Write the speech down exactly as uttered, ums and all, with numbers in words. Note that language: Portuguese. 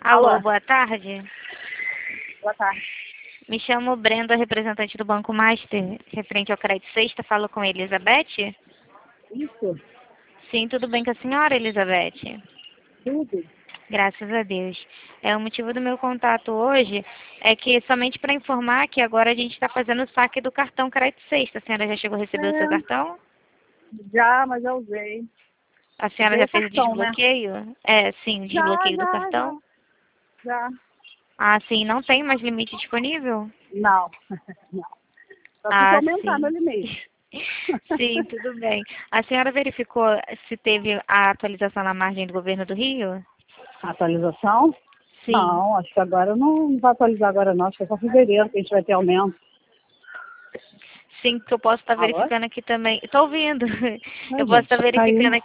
Alô, Alô. boa tarde. Boa tarde. Me chamo Brenda, representante do Banco Master, referente ao crédito sexta. Falo com a Elizabeth? Isso, Sim, tudo bem com a senhora, Elizabeth? tudo. Graças a Deus. É, o motivo do meu contato hoje é que somente para informar que agora a gente está fazendo o saque do cartão crédito sexta. A senhora já chegou a receber o seu É, cartão? já, mas eu usei. A senhora Usei já o fez o cartão, né? desbloqueio? É, sim, o Já, desbloqueio do já, já. cartão. Já. Ah, sim, não tem mais limite disponível? Não. Não. Só se Ah, aumentar meu sim. limite. Sim, tudo bem. A senhora verificou se teve a atualização na margem do governo do Rio? Atualização? Sim. Não, acho que agora não, não vai atualizar agora não. Acho que é só fevereiro que a gente vai ter aumento. Sim, que eu posso estar Alô? verificando aqui também. Estou ouvindo. Ai, Eu posso estar gente, caiu. verificando aqui.